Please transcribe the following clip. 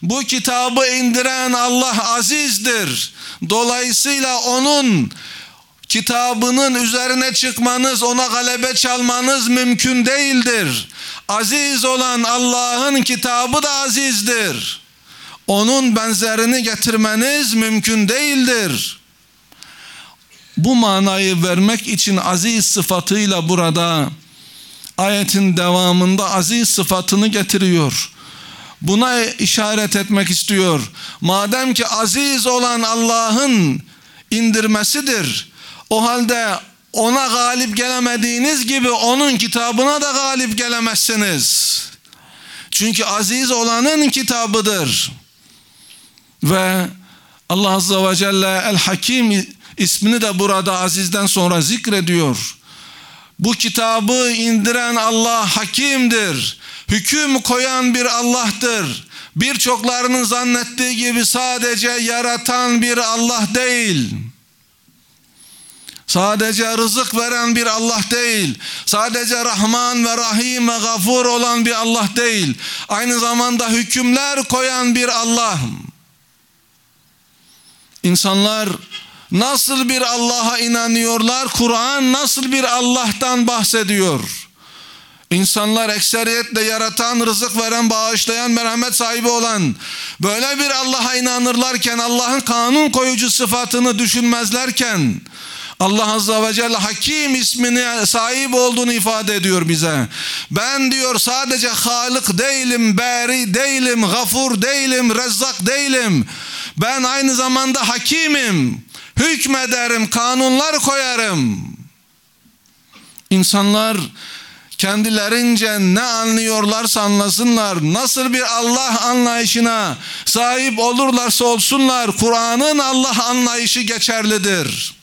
Bu kitabı indiren Allah azizdir. Dolayısıyla onun kitabının üzerine çıkmanız, ona galebe çalmanız mümkün değildir. Aziz olan Allah'ın kitabı da azizdir. Onun benzerini getirmeniz mümkün değildir. Bu manayı vermek için aziz sıfatıyla burada ayetin devamında aziz sıfatını getiriyor. Buna işaret etmek istiyor. Madem ki aziz olan Allah'ın indirmesidir, o halde ona galip gelemediğiniz gibi onun kitabına da galip gelemezsiniz. Çünkü aziz olanın kitabıdır. Ve Allah Azze ve Celle El-Hakim ismini de burada azizden sonra zikrediyor. Bu kitabı indiren Allah hakimdir. Hüküm koyan bir Allah'tır. Birçoklarının zannettiği gibi sadece yaratan bir Allah değil. Sadece rızık veren bir Allah değil. Sadece Rahman ve Rahim ve Gafur olan bir Allah değil. Aynı zamanda hükümler koyan bir Allah. İnsanlar nasıl bir Allah'a inanıyorlar? Kur'an nasıl bir Allah'tan bahsediyor? İnsanlar ekseriyetle yaratan, rızık veren, bağışlayan, merhamet sahibi olan böyle bir Allah'a inanırlarken, Allah'ın kanun koyucu sıfatını düşünmezlerken, Allah Azze ve Celle Hakim ismine sahip olduğunu ifade ediyor bize. Ben diyor sadece Halık değilim, Bari değilim, Gafur değilim, Rezzak değilim. Ben aynı zamanda Hakimim. Hükmederim, kanunlar koyarım. İnsanlar kendilerince ne anlıyorlarsa anlasınlar, nasıl bir Allah anlayışına sahip olurlarsa olsunlar, Kur'an'ın Allah anlayışı geçerlidir.